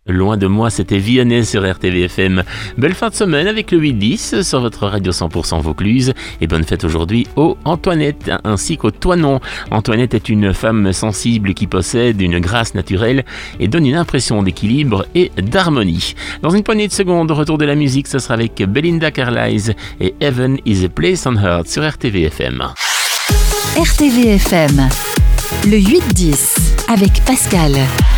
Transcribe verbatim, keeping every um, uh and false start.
Loin de moi, c'était Vianney sur R T V F M. Belle fin de semaine avec le huit dix sur votre radio cent pour cent Vaucluse. Et bonne fête aujourd'hui aux Antoinette ainsi qu'au Toinon. Antoinette est une femme sensible qui possède une grâce naturelle et donne une impression d'équilibre et d'harmonie. Dans une poignée de secondes, retour de la musique, ce sera avec Belinda Carlisle et Heaven is a Place on Earth sur R T V F M. R T V F M, le huit dix avec Pascal.